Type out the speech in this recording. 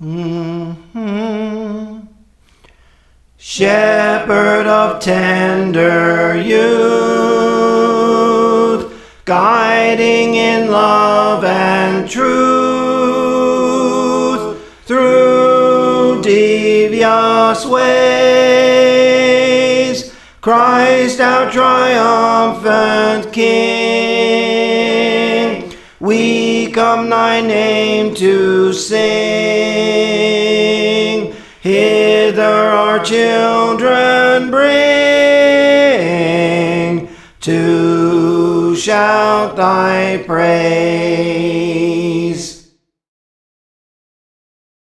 Mhm. Shepherd of tender youth, guiding in love and truth through devious ways, Christ our triumphant King, we come thy name to sing. Hither our children bring to shout thy praise.